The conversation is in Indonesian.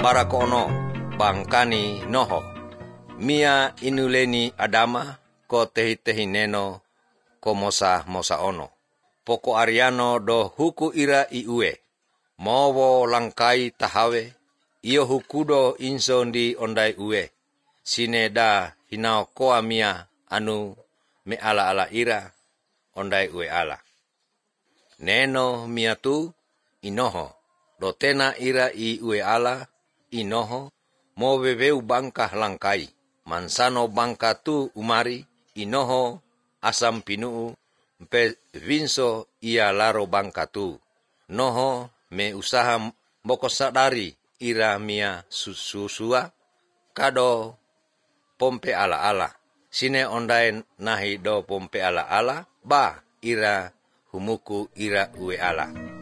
barakono bangkani noho. Mia inuleni adama ko tehi neno ko mosa ono. Poko ariano do huku ira iue. Mowo langkai tahawe. Iyo hukudo insondi ondai ue. Sineda hinao koa mia anu me ala ira ondai ue ala. Neno mia tu inoho. Dotena ira i ue ala inoho. Mo weweu bangkah langkai. Mansano bangka tu umari inoho asam pinuu mpe vinso ia laro bangka tu. Noho me usaha moko sadari ira mia susua kado pompe ala. Sine ondai nahi do pompe ala ba ira humuku ira ue ala.